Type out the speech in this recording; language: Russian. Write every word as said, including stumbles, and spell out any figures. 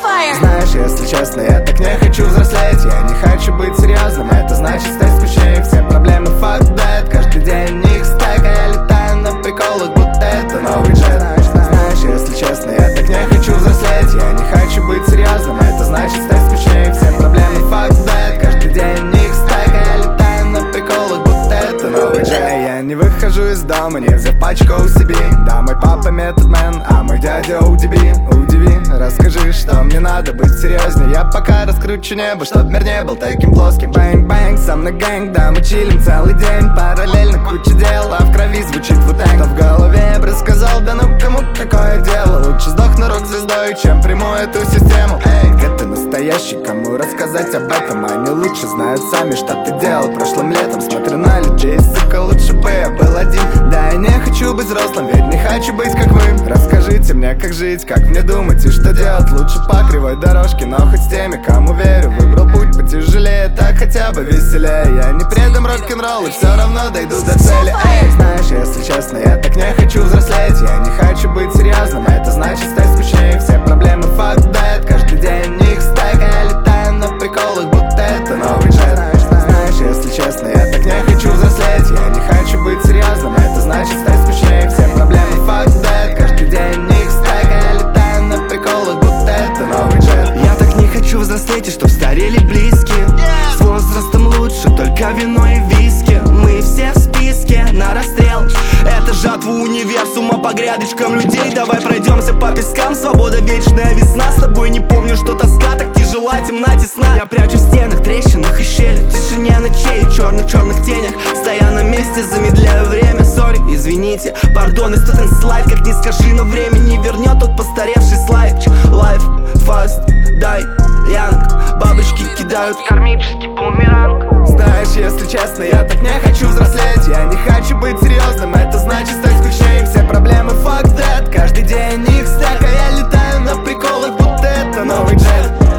fire. Знаешь, если честно, я так не хочу взрослеть. Я не хочу быть серьезным, это значит стать скучнее. Все проблемы fuck that, каждый день их стек. А я летаю на приколах, будто это новый джет. Знаешь, если честно, я так не хочу взрослеть. Я не хочу быть серьезным, это значит стать скучнее. Все проблемы fuck that, каждый день их стек. А я летаю на приколах, будто это новый джет. Я не выхожу из дома, не взяв пачку у себе. Да, мой папа методмен, а мой дядя о ди би. Удиви, расскажи, что мне надо быть серьезнее. Я пока раскручу небо, чтоб мир не был таким плоским. Бэнг-бэнг, со мной гэнг, да, мы чилим целый день. Параллельно куча дел, а в крови звучит вутэнг. Но в голове я бы рассказал, да ну кому какое дело. Лучше сдохну рок-звездой, чем приму эту систему. Эй, это настоящий, кому рассказать об этом? Они лучше знают сами, что ты делал прошлым летом. Смотрю на людей, сука, лучше бы я был один. Да, я не хочу быть взрослым, ведь не хочу быть как вы. Расскажите мне, как жить, как мне думать и что делать. Лучше по кривой дорожке, но хоть с теми, кому верю. Выбрал путь потяжелее, так хотя бы веселее. Я не предам рок-н-ролл и все равно дойду до цели. Эй, знаешь, если честно, я так не хочу взрослеть. Я не хочу быть серьезным, это значит стать скучнее. Все проблемы fuck that, каждый день их стек. А я летаю на приколах, будто это новый джет. Знаешь, если честно, я так не хочу взрослеть. Я не хочу быть серьезным, это значит стать скучнее. Все проблемы fuck that, каждый день их стек. А я летаю на приколах, будто это новый джет. Я так не хочу взрослеть, и чтоб старели близкие. С возрастом лучше только вино и виски. Мы все в списке на расстрел. Это жатва универсума по грядочкам людей. Давай пройдемся по пескам, свобода вечная весна. С тобой не помню, что тоска так тяжела, темна, тесна. Я прячу в стенах, трещинах и щелях, в тишине ночей, в черных-черных тенях. Стоя на месте, замедляю время, сори, извините, пардон, и студент слайд. Как ни скажи, но время не вернет тот постаревший слайд. Life, fast, die, young. Бабочки кидают кармический бумеранг. Знаешь, если честно, я так не хочу взрослеть. Я не хочу быть серьезным, это значит стать скучнее. Все проблемы fuck that, каждый день их стек. А я летаю на приколах, будто это новый джет.